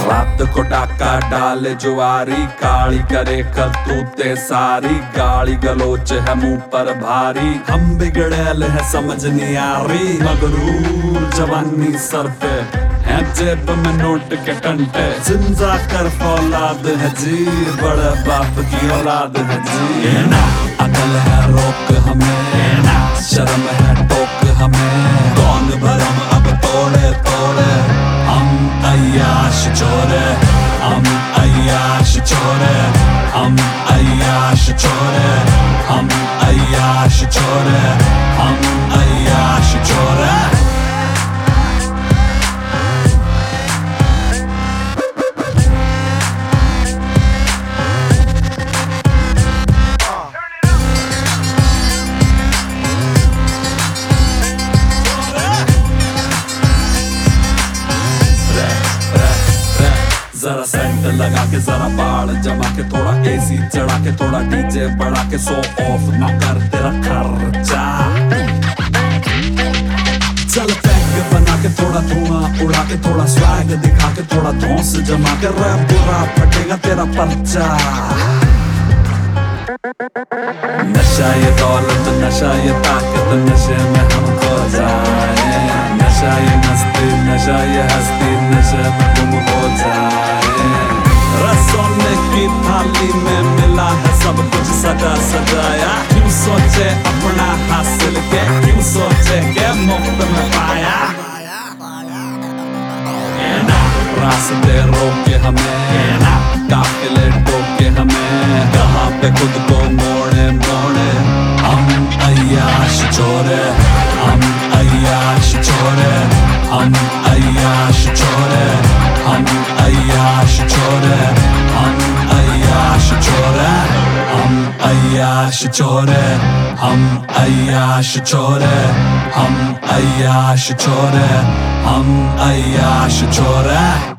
रात को डाका डाले जुआरी, काली करे करतूते सारी, गाली गलोच है मुंह पर भारी, हम बिगड़ैल है समझ नहीं आ रही, मगरूर जवानी सर पे है जेब में नोट के टंटे, जिंदा कर औलाद है जी, बड़े बाप की औलाद है जी। ये ना अकल है रोक हमें, ना शर्म है टोक हमें, कौन भरम अब तोड़े तोड़े, हम अय्याश छोरे, हम अय्याश छोरे, हम अय्याश छोरे, हम अय्याश छोरे, हम अय्याश छोरे। जरा सेंट लगा के जरा बाल जमा के, थोड़ा एसी चढ़ा के, थोड़ा डीजे बढ़ा के, सो ऑफ ना कर तेरा खर्चा, चल पैक बना के, थोड़ा धुआं उड़ा के, थोड़ा स्वैग दिखा के, थोड़ा धौंस जमा के, रैप बुरा फटेगा तेरा पर्चा। नशा ये दौलत, नशा ये ताकत, नशे में हम खो जाए, नशा ये मस्ती, नशा ये हस्ती, नशे में गुम हो जाए। रसोने की थाली में मिला है सब कुछ सजा सजाया, क्यों सोचे अपना हासिल के, क्यों सोचे के मुफ्त में पाया। रास्ते रोके हमें, काफिले टोके हमें, कहाँ पे खुद को मोड़े मोड़े, हम अय्याश छोरे, हम अय्याश छोरे, हम अय्याश छोरे, हम अय्याश छोरे, हम अय्याश छोरे, हम अय्याश छोरे, हम अय्याश छोरे, हम अय्याश छोरे, हम अय्याश छोरे।